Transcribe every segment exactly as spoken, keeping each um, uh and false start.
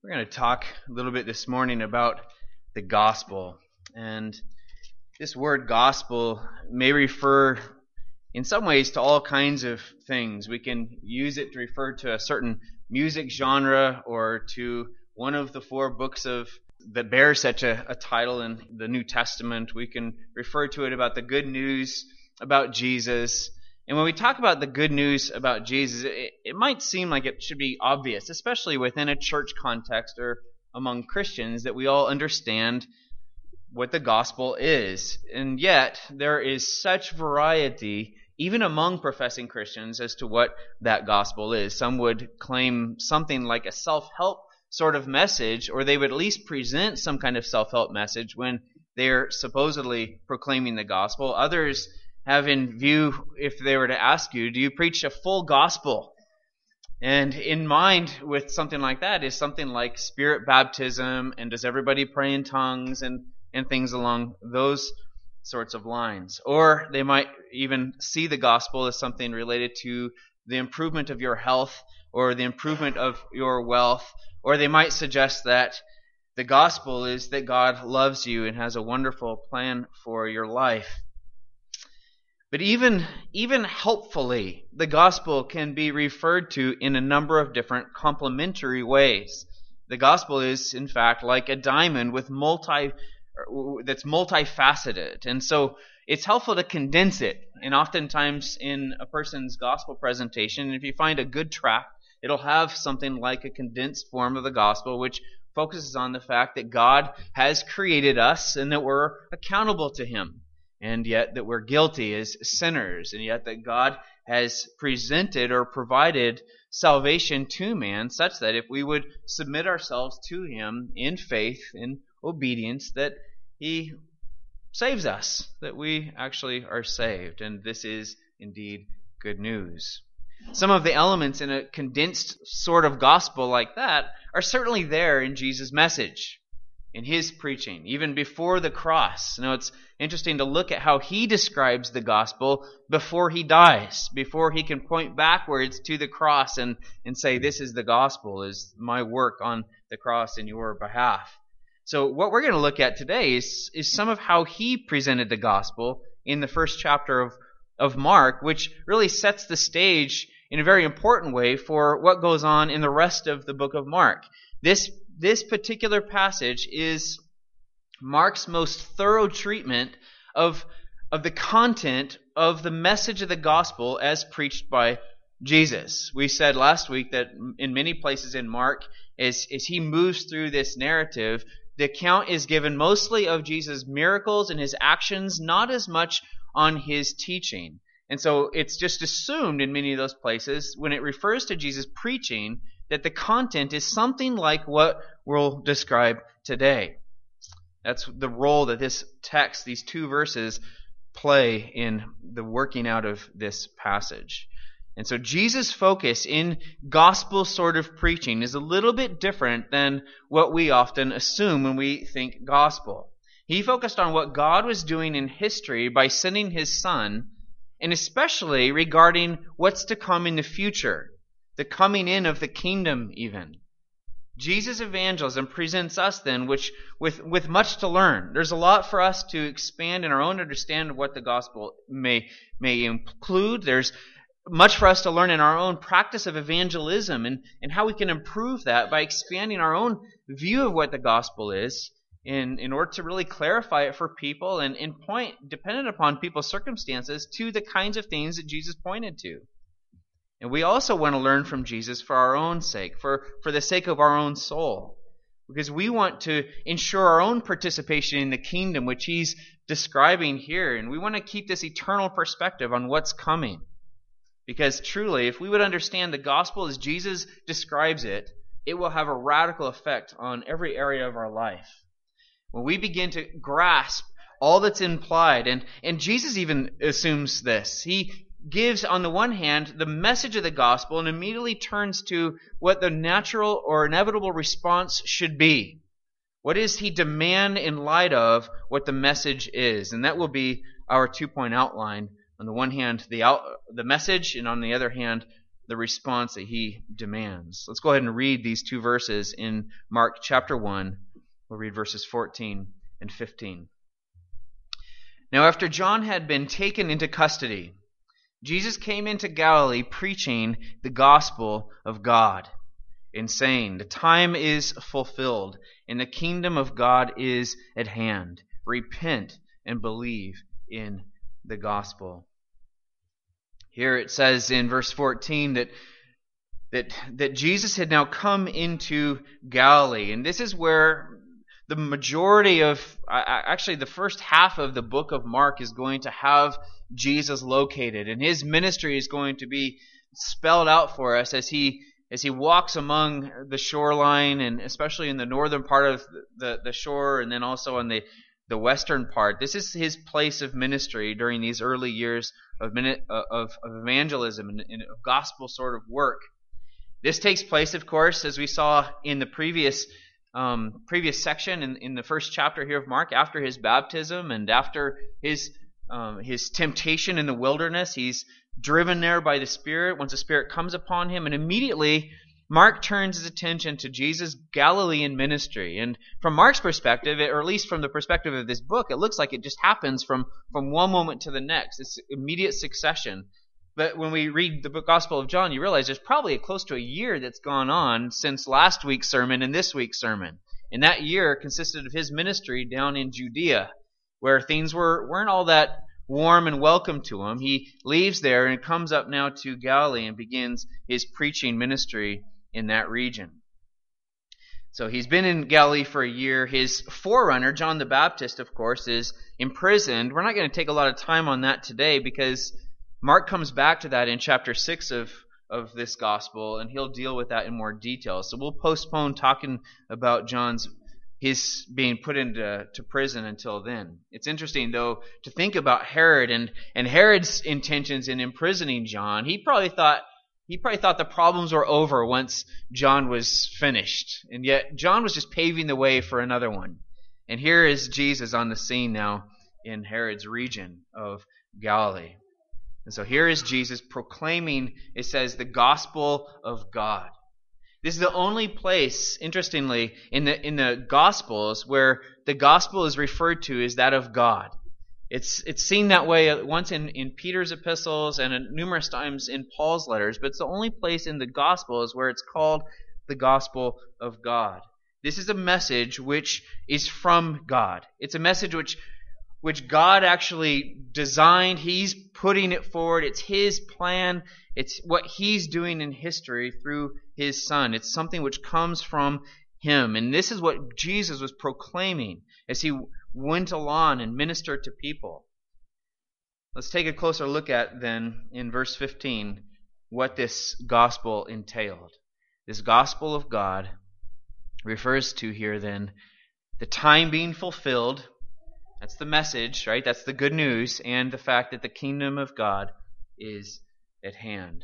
We're going to talk a little bit this morning about the gospel. And this word gospel may refer in some ways to all kinds of things. We can use it to refer to a certain music genre or to one of the four books of that bear such a, a title in the New Testament. We can refer to it about the good news about Jesus. And when we talk about the good news about Jesus, it, it might seem like it should be obvious, especially within a church context or among Christians, that we all understand what the gospel is. And yet, there is such variety, even among professing Christians, as to what that gospel is. Some would claim something like a self-help sort of message, or they would at least present some kind of self-help message when they're supposedly proclaiming the gospel. Others have in view, if they were to ask you, do you preach a full gospel? And in mind with something like that is something like spirit baptism, and does everybody pray in tongues, and, and things along those sorts of lines. Or they might even see the gospel as something related to the improvement of your health or the improvement of your wealth. Or they might suggest that the gospel is that God loves you and has a wonderful plan for your life. But even, even helpfully, the gospel can be referred to in a number of different complementary ways. The gospel is, in fact, like a diamond with multi, that's multifaceted. And so it's helpful to condense it. And oftentimes in a person's gospel presentation, if you find a good tract, it'll have something like a condensed form of the gospel, which focuses on the fact that God has created us and that we're accountable to Him. And yet that we're guilty as sinners, and yet that God has presented or provided salvation to man such that if we would submit ourselves to Him in faith, in obedience, that He saves us, that we actually are saved. And this is indeed good news. Some of the elements in a condensed sort of gospel like that are certainly there in Jesus' message, in His preaching, even before the cross. Now, it's interesting to look at how He describes the gospel before He dies, before He can point backwards to the cross and, and say, this is the gospel, is my work on the cross in your behalf. So what we're going to look at today is, is some of how He presented the gospel in the first chapter of, of Mark, which really sets the stage in a very important way for what goes on in the rest of the book of Mark. This This particular passage is Mark's most thorough treatment of, of the content of the message of the gospel as preached by Jesus. We said last week that in many places in Mark, as, as he moves through this narrative, the account is given mostly of Jesus' miracles and His actions, not as much on His teaching. And so it's just assumed in many of those places, when it refers to Jesus preaching, that the content is something like what we'll describe today. That's the role that this text, these two verses, play in the working out of this passage. And so Jesus' focus in gospel sort of preaching is a little bit different than what we often assume when we think gospel. He focused on what God was doing in history by sending His Son, and especially regarding what's to come in the future. The coming in of the kingdom even. Jesus' evangelism presents us then which, with, with much to learn. There's a lot for us to expand in our own understanding of what the gospel may, may include. There's much for us to learn in our own practice of evangelism and, and how we can improve that by expanding our own view of what the gospel is in, in order to really clarify it for people and, and point, dependent upon people's circumstances, to the kinds of things that Jesus pointed to. And we also want to learn from Jesus for our own sake, for, for the sake of our own soul. Because we want to ensure our own participation in the kingdom which He's describing here. And we want to keep this eternal perspective on what's coming. Because truly, if we would understand the gospel as Jesus describes it, it will have a radical effect on every area of our life. When we begin to grasp all that's implied, and, and Jesus even assumes this. He gives, on the one hand, the message of the gospel and immediately turns to what the natural or inevitable response should be. What does He demand in light of what the message is? And that will be our two-point outline. On the one hand, the out, the message, and on the other hand, the response that he demands. Let's go ahead and read these two verses in Mark chapter one. We'll read verses fourteen and fifteen. Now after John had been taken into custody, Jesus came into Galilee preaching the gospel of God and saying, "The time is fulfilled, and the kingdom of God is at hand. Repent and believe in the gospel." Here it says in verse fourteen that that that Jesus had now come into Galilee, and this is where the majority of, actually the first half of the book of Mark is going to have Jesus located, and his ministry is going to be spelled out for us as he as he walks among the shoreline, and especially in the northern part of the, the shore, and then also on the, the western part. This is his place of ministry during these early years of of, of evangelism and, and of gospel sort of work. This takes place, of course, as we saw in the previous um, previous section in, in the first chapter here of Mark, after his baptism and after his um, his temptation in the wilderness. He's driven there by the Spirit once the Spirit comes upon him, and immediately Mark turns his attention to Jesus' Galilean ministry. And from Mark's perspective, or at least from the perspective of this book, it looks like it just happens from, from one moment to the next. It's immediate succession. But when we read the Gospel of John, you realize there's probably close to a year that's gone on since last week's sermon and this week's sermon. And that year consisted of his ministry down in Judea, where things were, weren't all that warm and welcome to him. He leaves there and comes up now to Galilee and begins his preaching ministry in that region. So he's been in Galilee for a year. His forerunner, John the Baptist, of course, is imprisoned. We're not going to take a lot of time on that today because Mark comes back to that in chapter six of, of this gospel, and he'll deal with that in more detail. So we'll postpone talking about John's his being put into to prison until then. It's interesting, though, to think about Herod and, and Herod's intentions in imprisoning John. He probably thought he probably thought the problems were over once John was finished. And yet John was just paving the way for another one. And here is Jesus on the scene now in Herod's region of Galilee. And so here is Jesus proclaiming, it says, the gospel of God. This is the only place, interestingly, in the in the Gospels where the gospel is referred to as that of God. It's it's seen that way once in, in Peter's epistles and numerous times in Paul's letters, but it's the only place in the Gospels where it's called the gospel of God. This is a message which is from God. It's a message which which God actually designed. He's putting it forward. It's His plan. It's what He's doing in history through His Son. It's something which comes from Him. And this is what Jesus was proclaiming as He went along and ministered to people. Let's take a closer look at then in verse fifteen what this gospel entailed. This gospel of God refers to here then the time being fulfilled. That's the message, right? That's the good news, and the fact that the kingdom of God is at hand.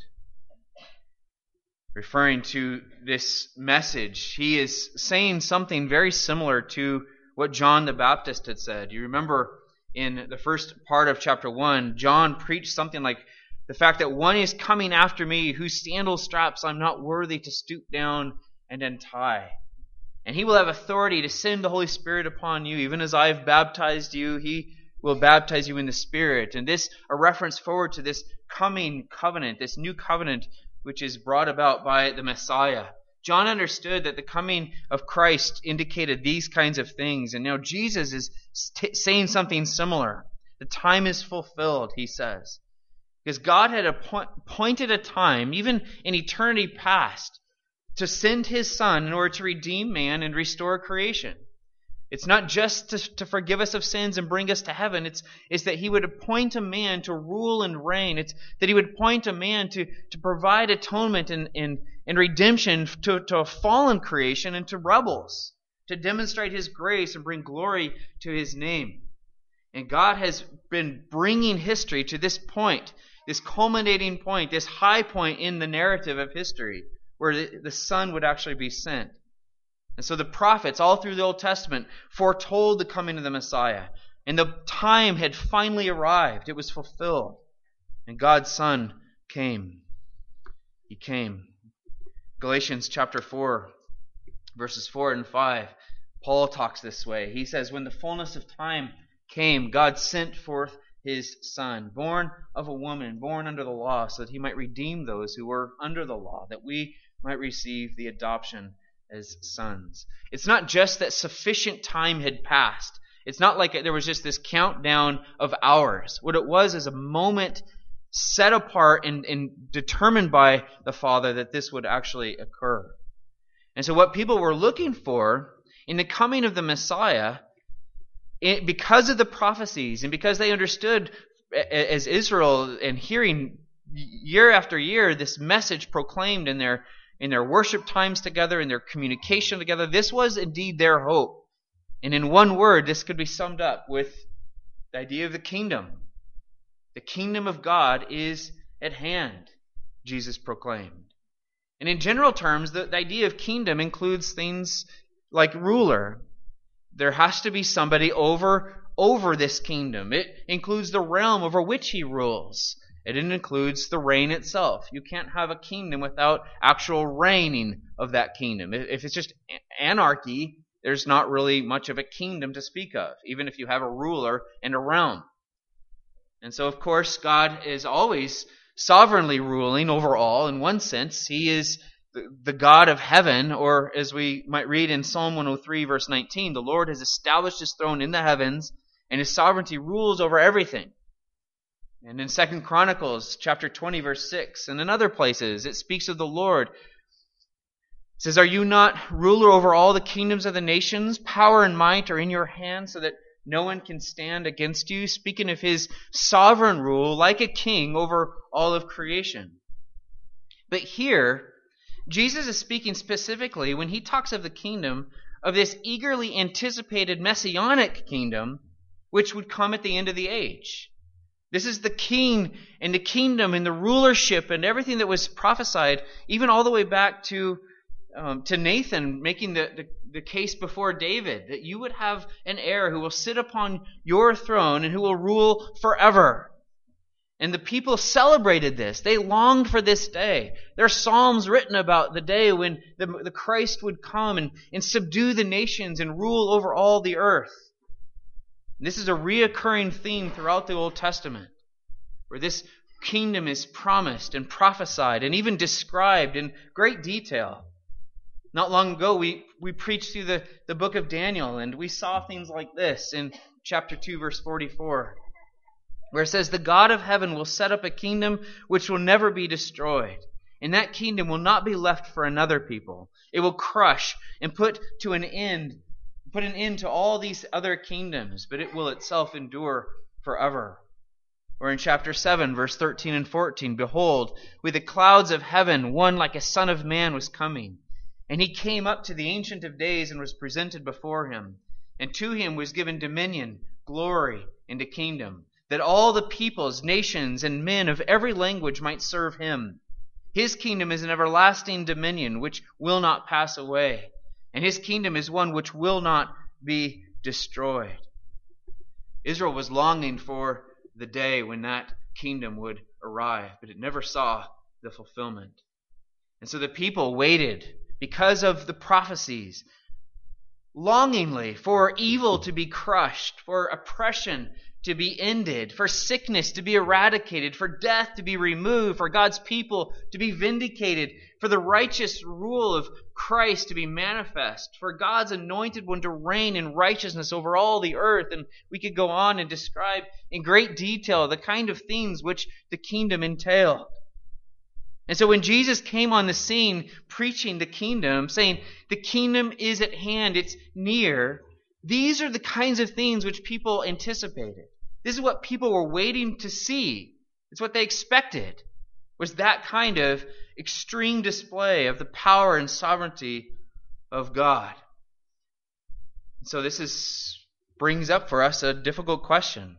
Referring to this message, he is saying something very similar to what John the Baptist had said. You remember in the first part of chapter one, John preached something like the fact that one is coming after me whose sandal straps I'm not worthy to stoop down and untie. And he will have authority to send the Holy Spirit upon you. Even as I have baptized you, he will baptize you in the Spirit. And this, a reference forward to this coming covenant, this new covenant which is brought about by the Messiah. John understood that the coming of Christ indicated these kinds of things. And now Jesus is t- saying something similar. The time is fulfilled, he says. Because God had appoint- appointed a time, even in eternity past, to send His Son in order to redeem man and restore creation. It's not just to, to forgive us of sins and bring us to heaven. It's, it's that He would appoint a man to rule and reign. It's that He would appoint a man to, to provide atonement and, and, and redemption to, to a fallen creation and to rebels, to demonstrate His grace and bring glory to His name. And God has been bringing history to this point, this culminating point, this high point in the narrative of history, where the, the Son would actually be sent. And so the prophets, all through the Old Testament, foretold the coming of the Messiah. And the time had finally arrived. It was fulfilled. And God's Son came. he came. Galatians chapter four, verses four and five, Paul talks this way. He says, when the fullness of time came, God sent forth his Son, born of a woman, born under the law, so that he might redeem those who were under the law, that we might receive the adoption as sons. It's not just that sufficient time had passed. It's not like there was just this countdown of hours. What it was is a moment set apart and, and determined by the Father that this would actually occur. And so what people were looking for in the coming of the Messiah, it, because of the prophecies and because they understood as Israel and hearing year after year this message proclaimed in their in their worship times together, in their communication together, this was indeed their hope. And in one word, this could be summed up with the idea of the kingdom. The kingdom of God is at hand, Jesus proclaimed. And in general terms, the, the idea of kingdom includes things like ruler. There has to be somebody over, over this kingdom. It includes the realm over which he rules. It includes the reign itself. You can't have a kingdom without actual reigning of that kingdom. If it's just anarchy, there's not really much of a kingdom to speak of, even if you have a ruler and a realm. And so, of course, God is always sovereignly ruling over all. In one sense, he is the God of heaven, or as we might read in Psalm one oh three, verse nineteen, the Lord has established his throne in the heavens, and his sovereignty rules over everything. And in Second Chronicles chapter twenty, verse six, and in other places, it speaks of the Lord. It says, are you not ruler over all the kingdoms of the nations? Power and might are in your hand, so that no one can stand against you. Speaking of his sovereign rule, like a king over all of creation. But here, Jesus is speaking specifically, when he talks of the kingdom, of this eagerly anticipated messianic kingdom, which would come at the end of the age. This is the king and the kingdom and the rulership and everything that was prophesied, even all the way back to um, to Nathan making the, the, the case before David, that you would have an heir who will sit upon your throne and who will rule forever. And the people celebrated this. They longed for this day. There are psalms written about the day when the, the Christ would come and, and subdue the nations and rule over all the earth. This is a reoccurring theme throughout the Old Testament, where this kingdom is promised and prophesied and even described in great detail. Not long ago, we, we preached through the, the book of Daniel, and we saw things like this in chapter two, verse forty-four, where it says, the God of heaven will set up a kingdom which will never be destroyed, and that kingdom will not be left for another people. It will crush and put to an end Put an end to all these other kingdoms, but it will itself endure forever. Or in chapter seven, verse thirteen and fourteen, behold, with the clouds of heaven, one like a son of man was coming. And he came up to the Ancient of Days and was presented before him. And to him was given dominion, glory, and a kingdom, that all the peoples, nations, and men of every language might serve him. His kingdom is an everlasting dominion which will not pass away. And his kingdom is one which will not be destroyed. Israel was longing for the day when that kingdom would arrive, but it never saw the fulfillment. And so the people waited because of the prophecies, longingly for evil to be crushed, for oppression to be ended, for sickness to be eradicated, for death to be removed, for God's people to be vindicated, for the righteous rule of Christ to be manifest, for God's anointed one to reign in righteousness over all the earth. And we could go on and describe in great detail the kind of things which the kingdom entailed. And so when Jesus came on the scene preaching the kingdom, saying the kingdom is at hand, it's near, these are the kinds of things which people anticipated. This is what people were waiting to see. It's what they expected, was that kind of extreme display of the power and sovereignty of God. So this is brings up for us a difficult question.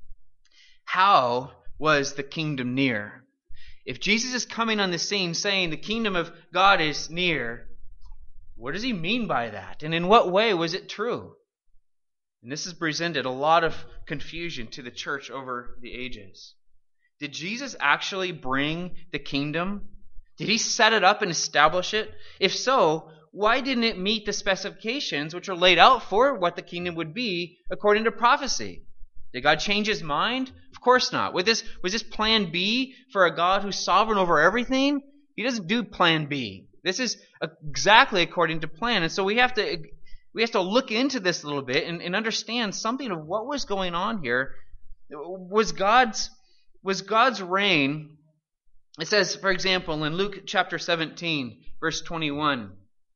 How was the kingdom near? If Jesus is coming on the scene saying the kingdom of God is near, what does he mean by that? And in what way was it true? And this has presented a lot of confusion to the church over the ages. Did Jesus actually bring the kingdom? Did he set it up and establish it? If so, why didn't it meet the specifications which are laid out for what the kingdom would be according to prophecy? Did God change his mind? Of course not. Was this, was this plan B for a God who's sovereign over everything? He doesn't do plan B. This is exactly according to plan. And so we have to we have to look into this a little bit and, and understand something of what was going on here. Was God's was God's reign, it says, for example, in Luke chapter seventeen, verse twenty-one,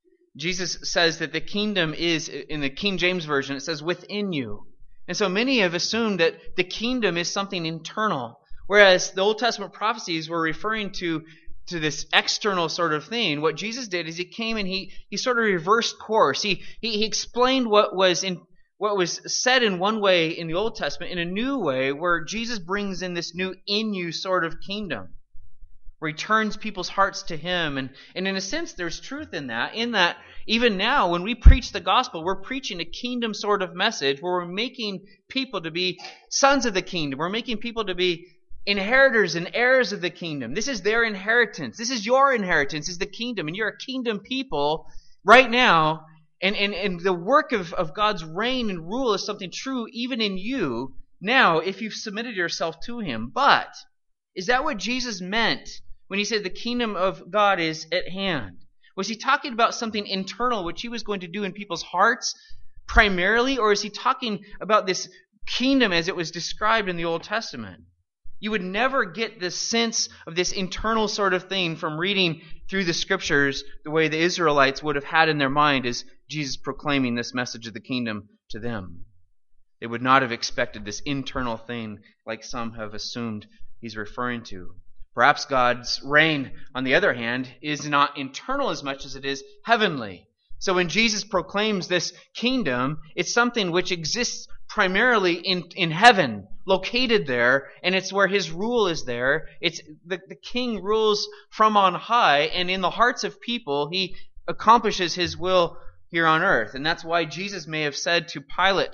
Jesus says that the kingdom is, in the King James Version, it says, within you. And so many have assumed that the kingdom is something internal, whereas the Old Testament prophecies were referring to, to this external sort of thing. What Jesus did is he came and he, he sort of reversed course. He, he, he explained what was in what was said in one way in the Old Testament in a new way, where Jesus brings in this new in you sort of kingdom, where he turns people's hearts to him. And, and in a sense, there's truth in that, in that even now when we preach the gospel, we're preaching a kingdom sort of message where we're making people to be sons of the kingdom. We're making people to be inheritors and heirs of the kingdom. This is their inheritance. This is your inheritance, is the kingdom. And you're a kingdom people right now. And, and, and the work of, of God's reign and rule is something true even in you now if you've submitted yourself to him. But is that what Jesus meant when he said the kingdom of God is at hand? Was he talking about something internal which he was going to do in people's hearts primarily? Or is he talking about this kingdom as it was described in the Old Testament? You would never get this sense of this internal sort of thing from reading through the scriptures the way the Israelites would have had in their mind as Jesus proclaiming this message of the kingdom to them. They would not have expected this internal thing like some have assumed he's referring to. Perhaps God's reign, on the other hand, is not internal as much as it is heavenly. So when Jesus proclaims this kingdom, it's something which exists primarily in, in heaven, located there, and it's where his rule is there. It's the, the king rules from on high, and in the hearts of people, he accomplishes his will here on earth. And that's why Jesus may have said to Pilate,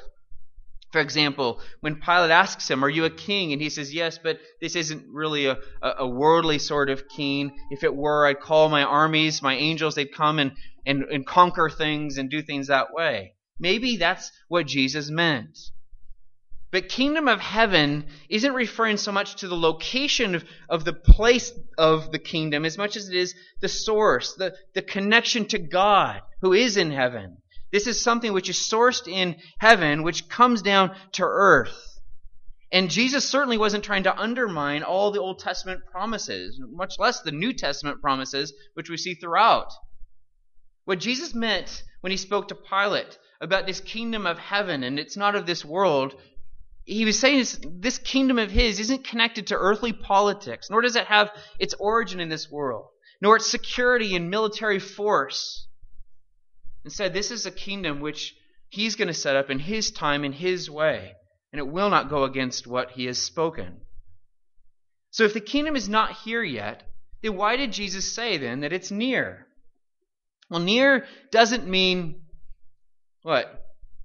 for example, when Pilate asks him, are you a king? And he says, yes, but this isn't really a, a worldly sort of king. If it were, I'd call my armies, my angels, they'd come and, and, and conquer things and do things that way. Maybe that's what Jesus meant. But kingdom of heaven isn't referring so much to the location of, of the place of the kingdom as much as it is the source, the, the connection to God who is in heaven. This is something which is sourced in heaven, which comes down to earth. And Jesus certainly wasn't trying to undermine all the Old Testament promises, much less the New Testament promises, which we see throughout. What Jesus meant when he spoke to Pilate about this kingdom of heaven, and it's not of this world, he was saying this, this kingdom of his isn't connected to earthly politics, nor does it have its origin in this world, nor its security and military force. Instead, this is a kingdom which he's going to set up in his time, in his way, and it will not go against what he has spoken. So if the kingdom is not here yet, then why did Jesus say then that it's near? Well, near doesn't mean what?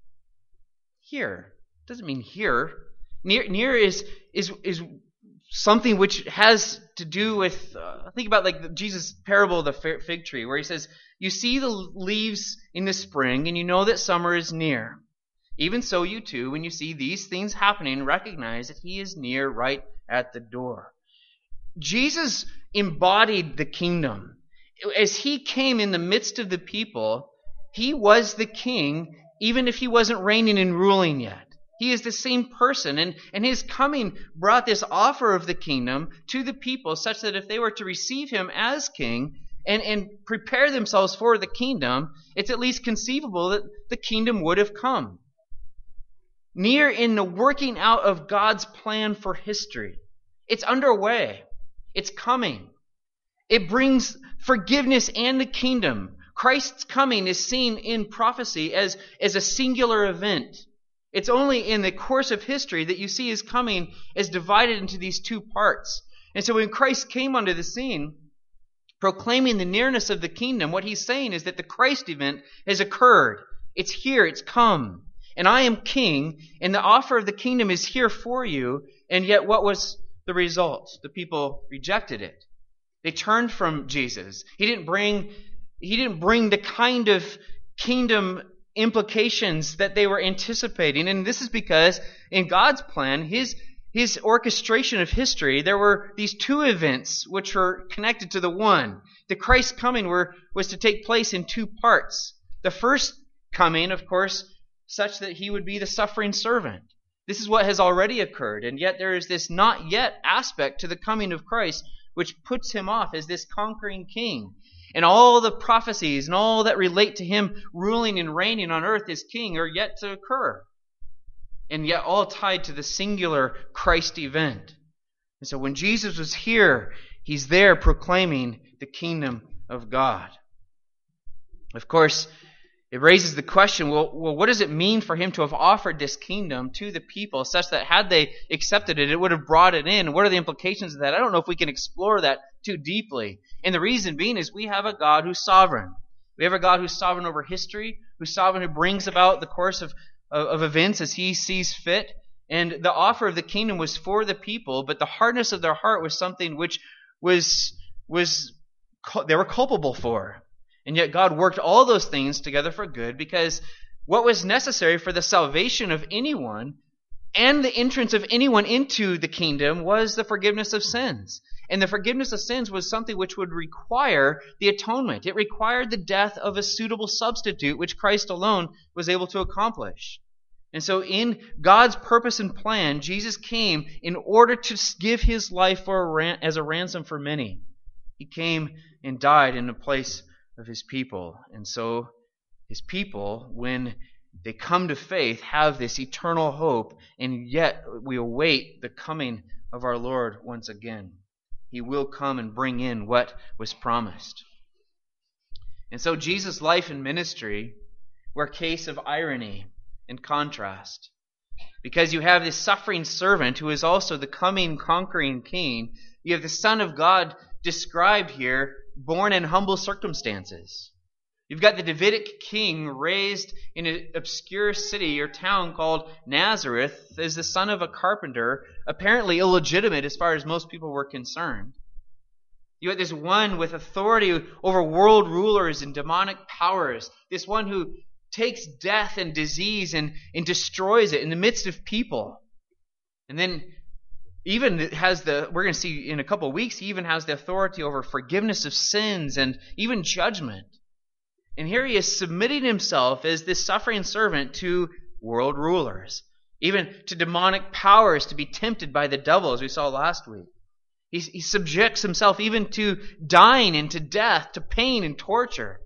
Here. It doesn't mean here. Near, near is is is something which has to do with, uh, think about like the, Jesus' parable of the fig tree, where he says, you see the leaves in the spring, and you know that summer is near. Even so, you too, when you see these things happening, recognize that he is near, right at the door. Jesus embodied the kingdom. As he came in the midst of the people, he was the king, even if he wasn't reigning and ruling yet. He is the same person, and, and his coming brought this offer of the kingdom to the people such that if they were to receive him as king and, and prepare themselves for the kingdom, it's at least conceivable that the kingdom would have come. Near in the working out of God's plan for history. It's underway. It's coming. It brings forgiveness and the kingdom. Christ's coming is seen in prophecy as, as a singular event. It's only in the course of history that you see his coming as divided into these two parts. And so when Christ came onto the scene, proclaiming the nearness of the kingdom, what he's saying is that the Christ event has occurred. It's here, it's come. And I am king, and the offer of the kingdom is here for you. And yet what was the result? The people rejected it. They turned from Jesus. He didn't bring, he didn't bring the kind of kingdom implications that they were anticipating. And this is because in God's plan, his, his orchestration of history, there were these two events which were connected to the one. The Christ's coming were, was to take place in two parts. The first coming, of course, such that he would be the suffering servant. This is what has already occurred, and yet there is this not yet aspect to the coming of Christ which puts him off as this conquering king. And all the prophecies and all that relate to him ruling and reigning on earth as king are yet to occur. And yet all tied to the singular Christ event. And so when Jesus was here, he's there proclaiming the kingdom of God. Of course, it raises the question, well, well, what does it mean for him to have offered this kingdom to the people such that had they accepted it, it would have brought it in? What are the implications of that? I don't know if we can explore that too deeply. And the reason being is we have a God who's sovereign. We have a God who's sovereign over history, who's sovereign, who brings about the course of, of, of events as he sees fit. And the offer of the kingdom was for the people, but the hardness of their heart was something which was, was they were culpable for. And yet God worked all those things together for good, because what was necessary for the salvation of anyone and the entrance of anyone into the kingdom was the forgiveness of sins. And the forgiveness of sins was something which would require the atonement. It required the death of a suitable substitute, which Christ alone was able to accomplish. And so in God's purpose and plan, Jesus came in order to give his life for a ran- as a ransom for many. He came and died in the place of his people. And so his people, when they come to faith, have this eternal hope, and yet we await the coming of our Lord once again. He will come and bring in what was promised. And so Jesus' life and ministry were a case of irony and contrast. Because you have this suffering servant who is also the coming conquering king. You have the Son of God described here, born in humble circumstances. You've got the Davidic king raised in an obscure city or town called Nazareth as the son of a carpenter, apparently illegitimate as far as most people were concerned. You had this one with authority over world rulers and demonic powers, this one who takes death and disease and, and destroys it in the midst of people. And then even has the, we're going to see in a couple of weeks, he even has the authority over forgiveness of sins and even judgment. And here he is submitting himself as this suffering servant to world rulers, even to demonic powers, to be tempted by the devil, as we saw last week. He, he subjects himself even to dying and to death, to pain and torture,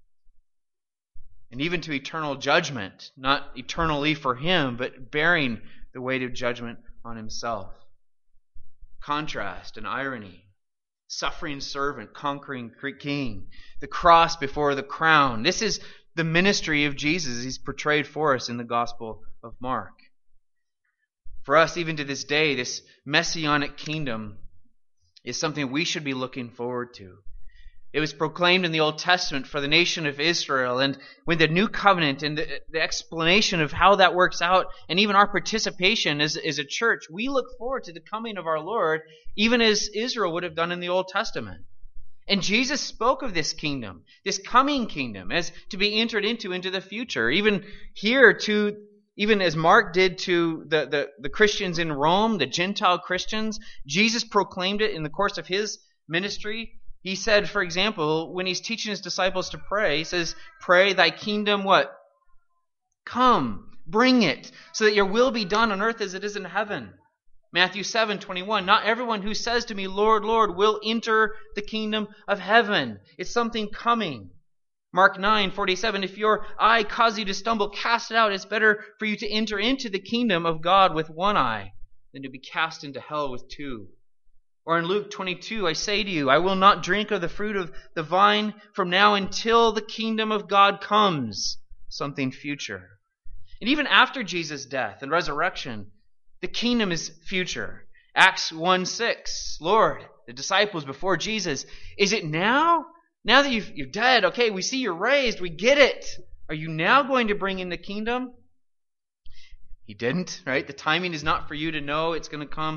and even to eternal judgment, not eternally for him, but bearing the weight of judgment on himself. Contrast and irony. Suffering servant, conquering king. The cross before the crown. This is the ministry of Jesus. He's portrayed for us in the Gospel of Mark. For us, even to this day, this messianic kingdom is something we should be looking forward to. It was proclaimed in the Old Testament for the nation of Israel, and when the new covenant and the, the explanation of how that works out, and even our participation as, as a church, we look forward to the coming of our Lord, even as Israel would have done in the Old Testament. And Jesus spoke of this kingdom, this coming kingdom, as to be entered into into the future. Even here, to even as Mark did to the, the, the Christians in Rome, the Gentile Christians, Jesus proclaimed it in the course of his ministry. He said, for example, when he's teaching his disciples to pray, he says, pray thy kingdom what? Come, bring it, so that your will be done on earth as it is in heaven. Matthew seven twenty-one, not everyone who says to me, Lord, Lord, will enter the kingdom of heaven. It's something coming. Mark nine forty-seven, if your eye cause you to stumble, cast it out. It's better for you to enter into the kingdom of God with one eye than to be cast into hell with two. Or in Luke twenty-two, I say to you, I will not drink of the fruit of the vine from now until the kingdom of God comes. Something future. And even after Jesus' death and resurrection, the kingdom is future. Acts one six, Lord, the disciples before Jesus, is it now? Now that you've, you're dead, okay, we see you're raised, we get it. Are you now going to bring in the kingdom? He didn't, right? The timing is not for you to know. It's going to come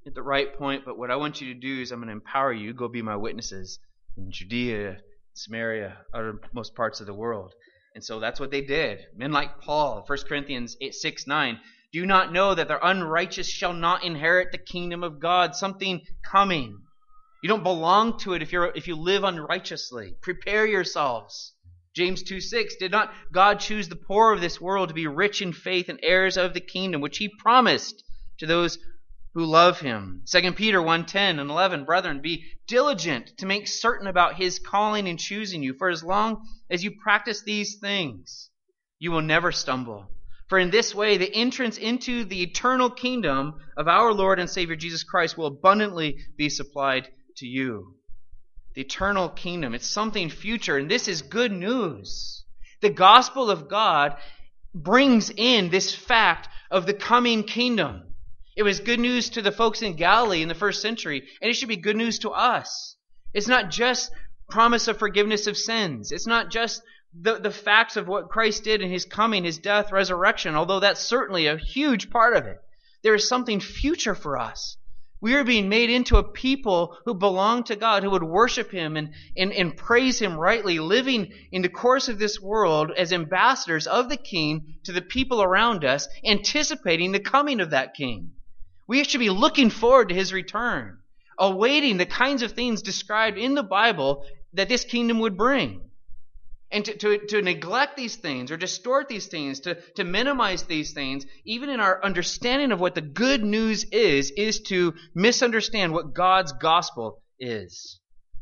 at the right point, but what I want you to do is I'm going to empower you. Go be my witnesses in Judea, Samaria, uttermost parts of the world. And so that's what they did. Men like Paul, First Corinthians six nine, do you not know that the unrighteous shall not inherit the kingdom of God? Something coming. You don't belong to it if you're if you live unrighteously. Prepare yourselves. James two six, did not God choose the poor of this world to be rich in faith and heirs of the kingdom, which he promised to those who love him? Second Peter one ten and eleven, brethren, be diligent to make certain about his calling and choosing you. For as long as you practice these things, you will never stumble. For in this way, the entrance into the eternal kingdom of our Lord and Savior Jesus Christ will abundantly be supplied to you. The eternal kingdom, it's something future, and this is good news. The gospel of God brings in this fact of the coming kingdom. It was good news to the folks in Galilee in the first century, and it should be good news to us. It's not just promise of forgiveness of sins. It's not just the, the facts of what Christ did in his coming, his death, resurrection, although that's certainly a huge part of it. There is something future for us. We are being made into a people who belong to God, who would worship him and, and, and praise him rightly, living in the course of this world as ambassadors of the King to the people around us, anticipating the coming of that King. We should be looking forward to his return, awaiting the kinds of things described in the Bible that this kingdom would bring. And to, to, to neglect these things or distort these things, to, to minimize these things, even in our understanding of what the good news is, is to misunderstand what God's gospel is.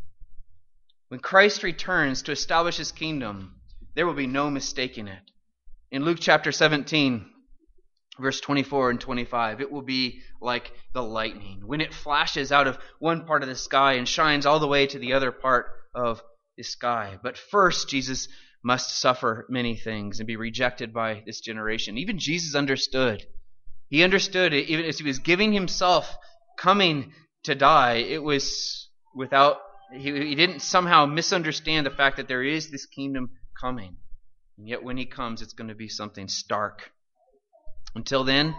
When Christ returns to establish his kingdom, there will be no mistaking it. In Luke chapter seventeen, verse twenty-four and twenty-five, it will be like the lightning when it flashes out of one part of the sky and shines all the way to the other part of the sky. But first, Jesus must suffer many things and be rejected by this generation. Even Jesus understood. He understood it, even as he was giving himself, coming to die. It was without, he, he didn't somehow misunderstand the fact that there is this kingdom coming. And yet when he comes, it's going to be something stark. Until then,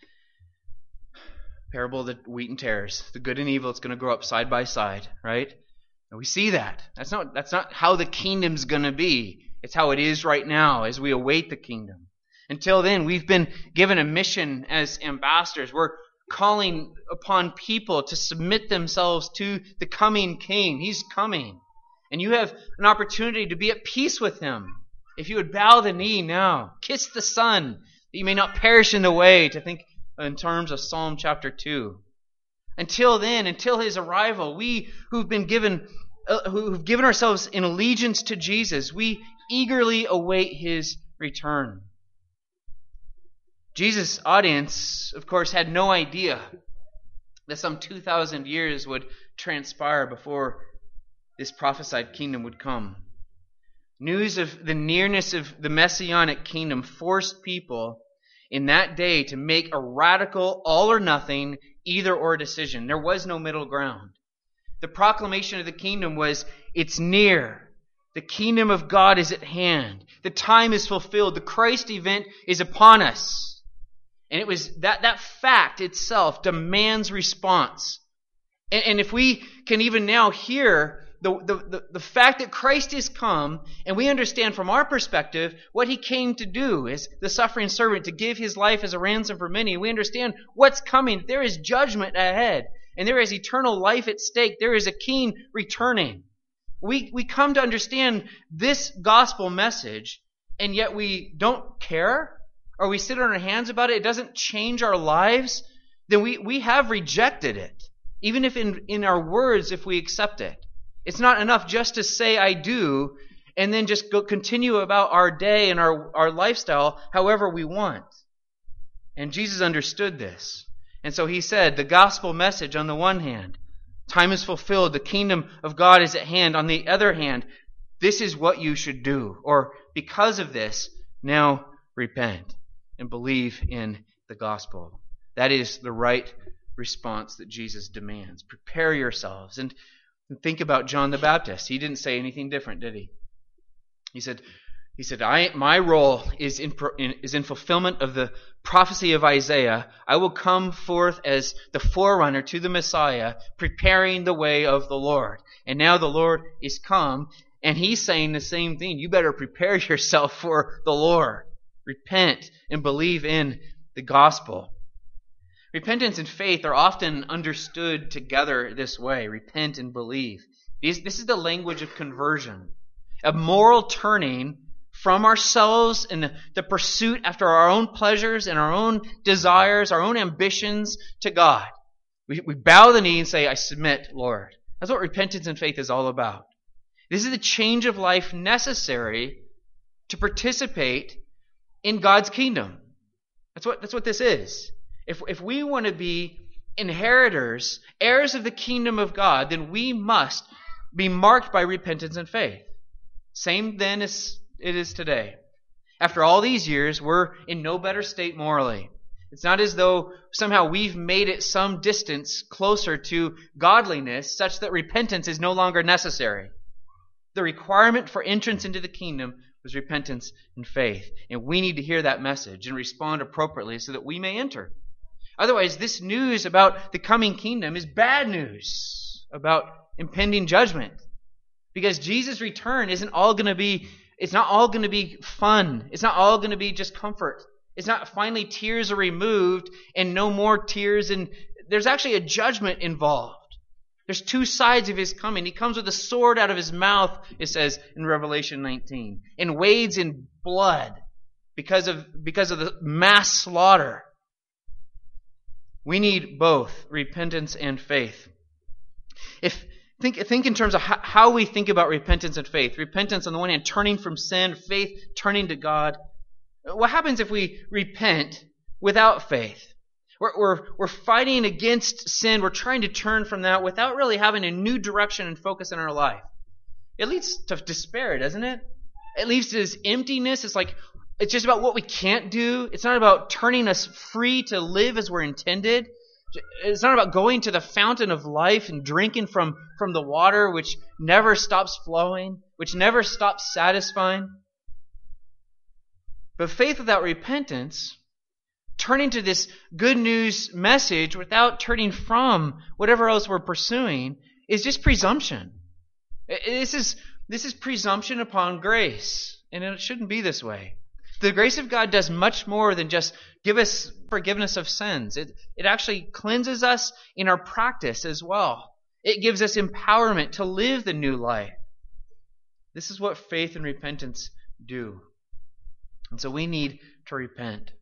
parable of the wheat and tares. The good and evil, it's going to grow up side by side, right? And we see that. That's not, that's not how the kingdom's going to be. It's how it is right now as we await the kingdom. Until then, we've been given a mission as ambassadors. We're calling upon people to submit themselves to the coming King. He's coming. And you have an opportunity to be at peace with him. If you would bow the knee now, kiss the Son, that you may not perish in the way, to think in terms of Psalm chapter two. Until then, until his arrival, we who've been given, uh, who've given ourselves in allegiance to Jesus, we eagerly await his return. Jesus' audience, of course, had no idea that some two thousand years would transpire before this prophesied kingdom would come. News of the nearness of the Messianic kingdom forced people in that day to make a radical, all or nothing, either or decision. There was no middle ground. The proclamation of the kingdom was, it's near. The kingdom of God is at hand. The time is fulfilled. The Christ event is upon us. And it was that, that fact itself demands response. And, and if we can even now hear The, the, the, the fact that Christ is come, and we understand from our perspective what he came to do as the suffering servant, to give his life as a ransom for many. We understand what's coming. There is judgment ahead, and there is eternal life at stake. There is a king returning. We, we come to understand this gospel message, and yet we don't care, or we sit on our hands about it. It doesn't change our lives. Then we, we have rejected it, even if in, in our words, if we accept it. It's not enough just to say I do and then just go continue about our day and our, our lifestyle however we want. And Jesus understood this. And so he said, the gospel message on the one hand, time is fulfilled, the kingdom of God is at hand. On the other hand, this is what you should do. Or because of this, now repent and believe in the gospel. That is the right response that Jesus demands. Prepare yourselves. And think about John the Baptist. He didn't say anything different, did he? He said, He said, I, my role is in, in, is in fulfillment of the prophecy of Isaiah. I will come forth as the forerunner to the Messiah, preparing the way of the Lord. And now the Lord is come, and he's saying the same thing. You better prepare yourself for the Lord. Repent and believe in the gospel. Repentance and faith are often understood together this way. Repent and believe. This is the language of conversion. A moral turning from ourselves and the, the pursuit after our own pleasures and our own desires, our own ambitions to God. We, we bow the knee and say, I submit, Lord. That's what repentance and faith is all about. This is the change of life necessary to participate in God's kingdom. That's what, that's what this is. If, if we want to be inheritors, heirs of the kingdom of God, then we must be marked by repentance and faith. Same then as it is today. After all these years, we're in no better state morally. It's not as though somehow we've made it some distance closer to godliness such that repentance is no longer necessary. The requirement for entrance into the kingdom was repentance and faith. And we need to hear that message and respond appropriately so that we may enter. Otherwise, this news about the coming kingdom is bad news about impending judgment. Because Jesus' return isn't all going to be, it's not all going to be fun. It's not all going to be just comfort. It's not finally tears are removed and no more tears. And there's actually a judgment involved. There's two sides of his coming. He comes with a sword out of his mouth, it says in Revelation nineteen, and wades in blood because of, because of the mass slaughter. We need both repentance and faith. If think think in terms of how, how we think about repentance and faith. Repentance on the one hand, turning from sin, faith, turning to God. What happens if we repent without faith? We're, we're, we're fighting against sin. We're trying to turn from that without really having a new direction and focus in our life. It leads to despair, doesn't it? It leads to this emptiness. It's like, it's just about what we can't do. It's not about turning us free to live as we're intended. It's not about going to the fountain of life and drinking from, from the water which never stops flowing, which never stops satisfying. But faith without repentance, turning to this good news message without turning from whatever else we're pursuing, is just presumption. This is, this is presumption upon grace, and it shouldn't be this way. The grace of God does much more than just give us forgiveness of sins. It, it actually cleanses us in our practice as well. It gives us empowerment to live the new life. This is what faith and repentance do. And so we need to repent.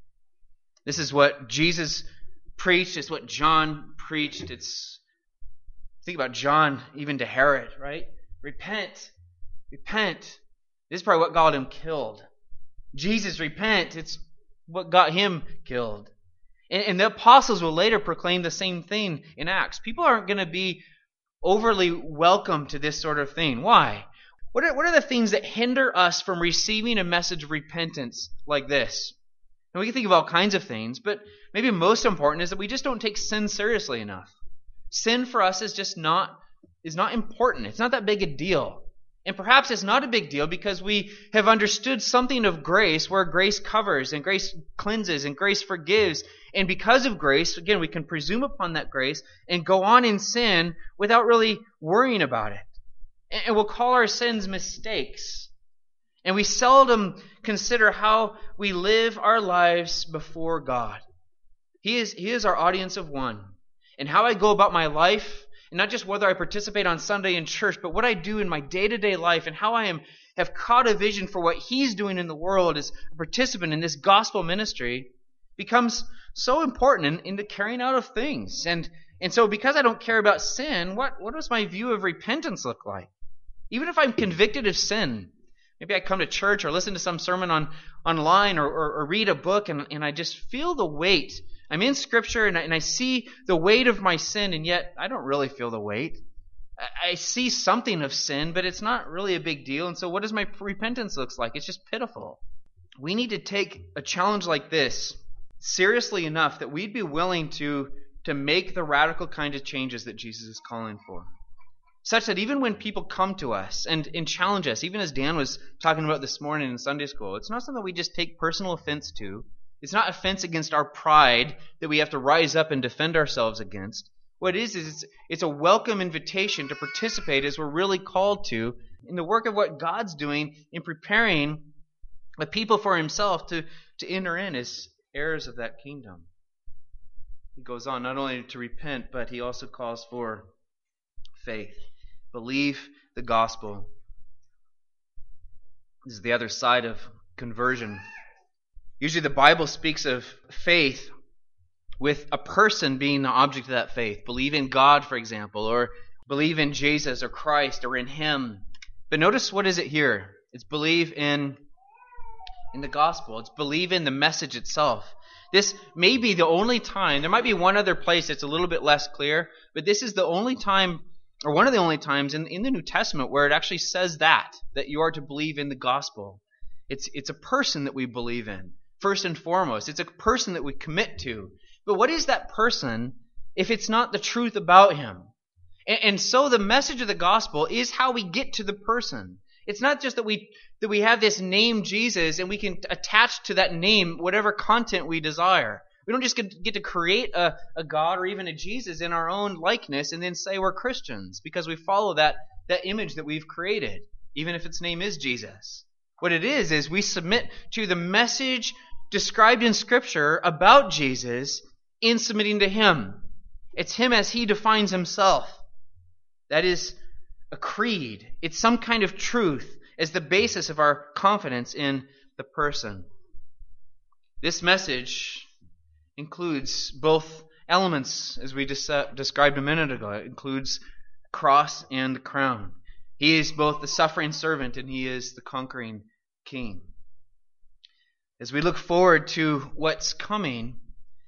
This is what Jesus preached. It's what John preached. It's think about John even to Herod, right? Repent. Repent. This is probably what got him killed. Jesus, repent. It's what got him killed. And, and the apostles will later proclaim the same thing in Acts. People aren't going to be overly welcome to this sort of thing. Why? What are, what are the things that hinder us from receiving a message of repentance like this? And we can think of all kinds of things, but maybe most important is that we just don't take sin seriously enough. Sin for us is just not, is not important. It's not that big a deal. And perhaps it's not a big deal because we have understood something of grace where grace covers and grace cleanses and grace forgives. And because of grace, again, we can presume upon that grace and go on in sin without really worrying about it. And we'll call our sins mistakes. And we seldom consider how we live our lives before God. He is, He is our audience of one. And how I go about my life, and not just whether I participate on Sunday in church, but what I do in my day-to-day life and how I am have caught a vision for what He's doing in the world as a participant in this gospel ministry becomes so important in, in the carrying out of things. And and so because I don't care about sin, what, what does my view of repentance look like? Even if I'm convicted of sin, maybe I come to church or listen to some sermon on online or, or, or read a book and, and I just feel the weight. I'm in Scripture and I, and I see the weight of my sin, and yet I don't really feel the weight. I, I see something of sin, but it's not really a big deal. And so what does my repentance look like? It's just pitiful. We need to take a challenge like this seriously enough that we'd be willing to, to make the radical kind of changes that Jesus is calling for. such that even when people come to us and, and challenge us, even as Dan was talking about this morning in Sunday school, it's not something we just take personal offense to. It's not offense against our pride that we have to rise up and defend ourselves against. What it is is it's, it's a welcome invitation to participate as we're really called to in the work of what God's doing in preparing a people for himself to, to enter in as heirs of that kingdom. He goes on not only to repent, but he also calls for faith. Believe the gospel. This is the other side of conversion. Usually the Bible speaks of faith with a person being the object of that faith. Believe in God, for example, or believe in Jesus or Christ or in him. But notice, what is it here? It's believe in, in the gospel. It's believe in the message itself. This may be the only time, there might be one other place that's a little bit less clear, but this is the only time, or one of the only times in, in the New Testament where it actually says that, that you are to believe in the gospel. It's, it's a person that we believe in, first and foremost. It's a person that we commit to. But what is that person if it's not the truth about him? And, and so the message of the gospel is how we get to the person. It's not just that we that we have this name Jesus and we can attach to that name whatever content we desire. We don't just get, get to create a, a God or even a Jesus in our own likeness and then say we're Christians because we follow that, that image that we've created, even if its name is Jesus. What it is is we submit to the message described in Scripture about Jesus in submitting to him. It's him as he defines himself. That is a creed. It's some kind of truth as the basis of our confidence in the person. This message includes both elements, as we dis- uh, described a minute ago. It includes cross and crown. He is both the suffering servant and he is the conquering king. As we look forward to what's coming,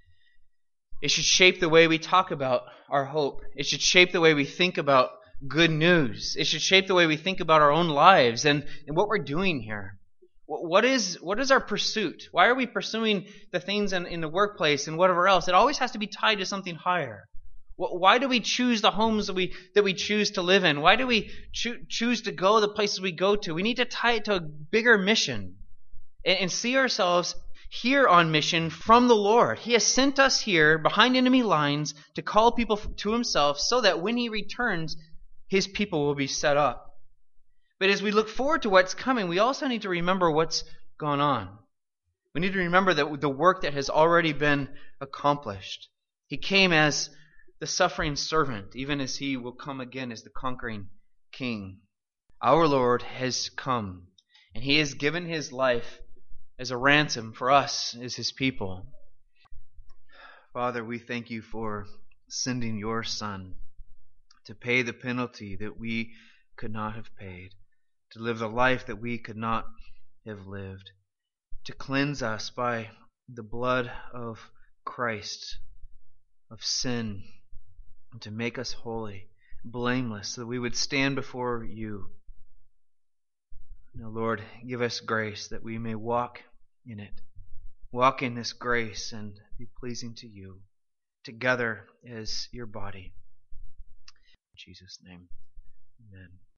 it should shape the way we talk about our hope. It should shape the way we think about good news. It should shape the way we think about our own lives and, and what we're doing here. What is what is our pursuit? Why are we pursuing the things in, in the workplace and whatever else? It always has to be tied to something higher. Why do we choose the homes that we that we choose to live in? Why do we cho- choose to go the places we go to? We need to tie it to a bigger mission and, and see ourselves here on mission from the Lord. He has sent us here behind enemy lines to call people to himself so that when he returns, his people will be set up. But as we look forward to what's coming, we also need to remember what's gone on. We need to remember that the work that has already been accomplished. He came as the suffering servant, even as he will come again as the conquering king. Our Lord has come, and he has given his life as a ransom for us as his people. Father, we thank you for sending your Son to pay the penalty that we could not have paid, to live the life that we could not have lived, to cleanse us by the blood of Christ of sin, and to make us holy, blameless, so that we would stand before you. Now, Lord, give us grace that we may walk in it, walk in this grace and be pleasing to you, together as your body. In Jesus' name, amen.